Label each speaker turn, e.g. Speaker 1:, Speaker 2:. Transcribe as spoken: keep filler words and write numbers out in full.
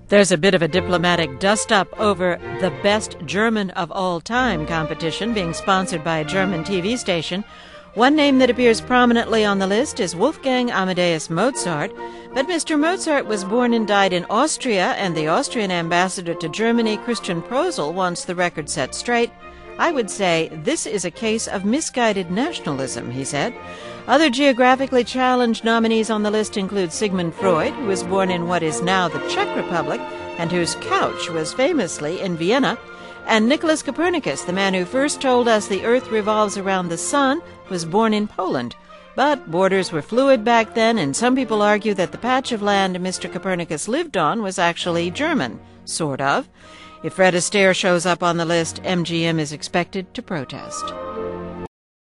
Speaker 1: There's a bit of a diplomatic dust-up over the Best German of All Time competition being sponsored by a German T V station. One name that appears prominently on the list is Wolfgang Amadeus Mozart, but Mister Mozart was born and died in Austria, and the Austrian ambassador to Germany, Christian Prosel, wants the record set straight. I would say this is a case of misguided nationalism, he said. Other geographically challenged nominees on the list include Sigmund Freud, who was born in what is now the Czech Republic and whose couch was famously in Vienna, and Nicholas Copernicus, the man who first told us the Earth revolves around the sun, was born in Poland. But borders were fluid back then, and some people argue that the patch of land Mister Copernicus lived on was actually German, sort of. If Fred Astaire shows up on the list, M G M is expected to protest.